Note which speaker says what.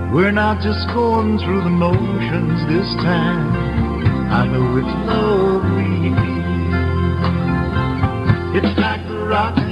Speaker 1: We're not just going through the motions this time. I know it's love we feel. It's like the rock